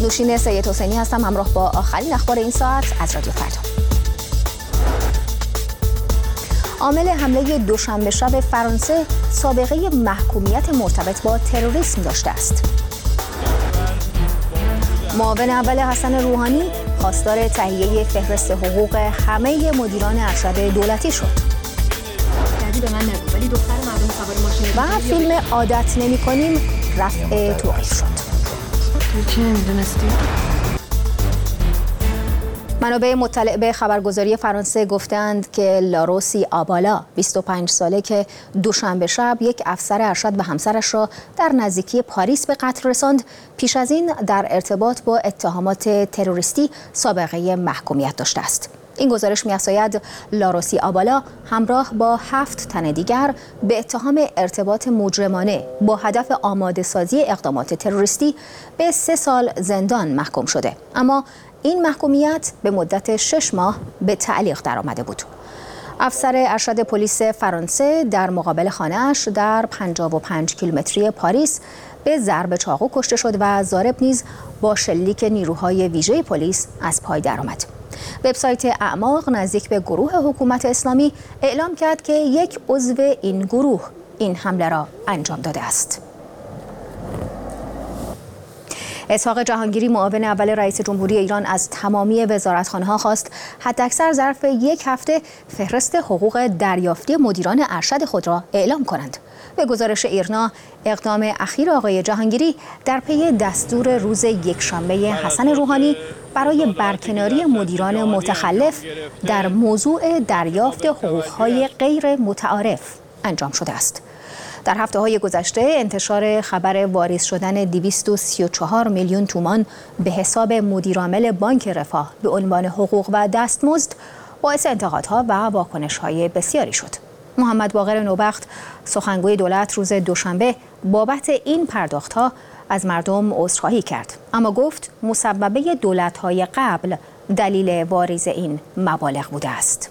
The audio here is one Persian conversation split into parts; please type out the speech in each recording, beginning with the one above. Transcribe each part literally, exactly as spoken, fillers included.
نوشین سید حسینی هستم، همراه با آخرین اخبار این ساعت از رادیو فردا. عامل حمله دوشنبه شب فرانسه سابقه محکومیت مرتبط با تروریسم داشته است. معاون اول حسن روحانی خواستار تهیه فهرست حقوق همه مدیران ارشد دولتی شد. به من نگو ولی دختر مردم سوار ماشین و فیلم عادت نمی‌کنیم رفع توقیف شد. تو چه می‌دونستی؟ منابع مطلع به خبرگزاری فرانسه گفتند که لاروسی آبالا بیست و پنج ساله که دوشنبه شب یک افسر ارشد به همسرش را در نزدیکی پاریس به قتل رساند، پیش از این در ارتباط با اتهامات تروریستی سابقه محکومیت داشته است. این گزارش می‌افزاید لاروسی آبالا همراه با هفت تن دیگر به اتهام ارتباط مجرمانه با هدف آماده سازی اقدامات تروریستی به سه سال زندان محکوم شده، اما این محکومیت به مدت شش ماه به تعلیق درآمده بود. افسر ارشد پلیس فرانسه در مقابل خانه‌اش در پنجاه و پنج کیلومتری پاریس به ضرب چاقو کشته شد و ضارب نیز با شلیک نیروهای ویژه پلیس از پای درآمد. وبسایت اعماق نزدیک به گروه حکومت اسلامی اعلام کرد که یک عضو این گروه این حمله را انجام داده است. اسحاق جهانگیری معاون اول رئیس جمهوری ایران از تمامی وزارتخانه‌ها خواست حداکثر ظرف یک هفته فهرست حقوق دریافتی مدیران ارشد خود را اعلام کنند. به گزارش ایرنا، اقدام اخیر آقای جهانگیری در پی دستور روز یکشنبه حسن روحانی برای برکناری مدیران متخلف در موضوع دریافت حقوق‌های غیر متعارف انجام شده است. در هفته‌های گذشته انتشار خبر واریز شدن دویست و سی و چهار میلیون تومان به حساب مدیرعامل بانک رفاه به عنوان حقوق و دستمزد باعث انتقادها و واکنش‌های بسیاری شد. محمد باقر نوبخت سخنگوی دولت روز دوشنبه بابت این پرداخت‌ها از مردم عذرخواهی کرد، اما گفت مسببه دولت‌های قبل دلیل واریز این مبالغ بوده است.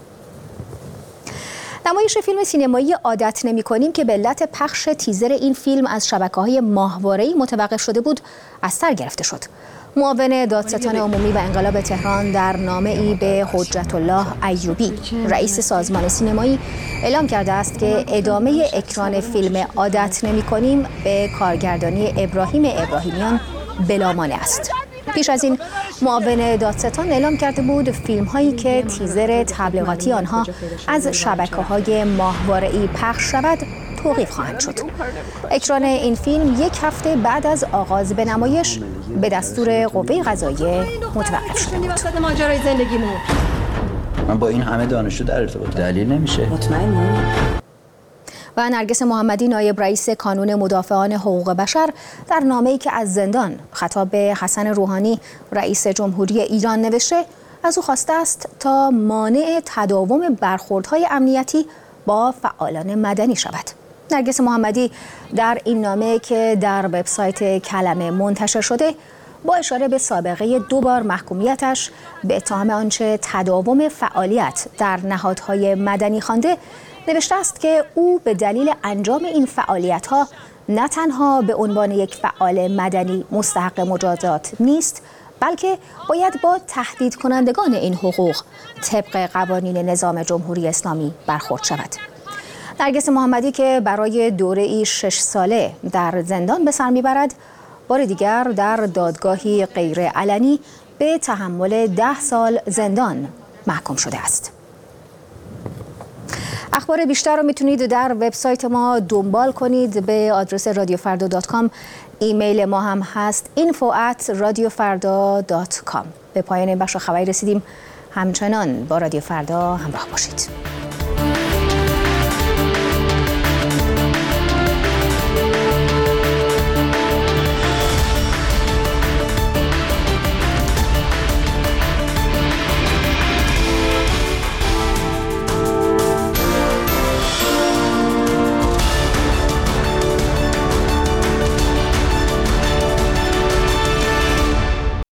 نمایش فیلم سینمایی عادت نمی‌کنیم که به علت پخش تیزر این فیلم از شبکه‌های ماهواره‌ای متوقف شده بود از سر گرفته شد. معاون دادستان عمومی و انقلاب تهران در نامه‌ای به حجت الله ایوبی رئیس سازمان سینمایی اعلام کرده است که ادامه اکران فیلم عادت نمی‌کنیم به کارگردانی ابراهیم ابراهیمیان بلا مانع است. پیش از این معاون دادستان اعلام کرده بود فیلم هایی که تیزر تبلیغاتی آنها از شبکه‌های ماهواره‌ای پخش شود توقیف خواهند شد. اکران این فیلم یک هفته بعد از آغاز به نمایش به دستور قوه قضاییه متوقف شده بود. ماجرای زندگیمون من با این همه دانشجو در ارتباط دلیل نمیشه. مطمئنی؟ و نرگس محمدی نایب رئیس کانون مدافعان حقوق بشر در نامه‌ای که از زندان خطاب به حسن روحانی رئیس جمهوری ایران نوشته از او خواسته است تا مانع تداوم برخوردهای امنیتی با فعالان مدنی شود. نرگس محمدی در این نامه که در وبسایت کلمه منتشر شده با اشاره به سابقه دو بار محکومیتش به اتهام آنچه تداوم فعالیت در نهادهای مدنی خوانده نوشته است که او به دلیل انجام این فعالیت‌ها نه تنها به عنوان یک فعال مدنی مستحق مجازات نیست، بلکه باید با تهدید کنندگان این حقوق طبق قوانین نظام جمهوری اسلامی برخورد شود. نرگس محمدی که برای دوره‌ای شش ساله در زندان به سر میبرد، بار دیگر در دادگاهی غیر علنی به تحمل ده سال زندان محکوم شده است. اخبار بیشتر رو میتونید در وبسایت ما دنبال کنید به آدرس رادیو فردا دات کام. ایمیل ما هم هست اینفو ات رادیو فردا دات کام. به پایان این بخش خبری رسیدیم. همچنان با رادیو فردا همراه باشید.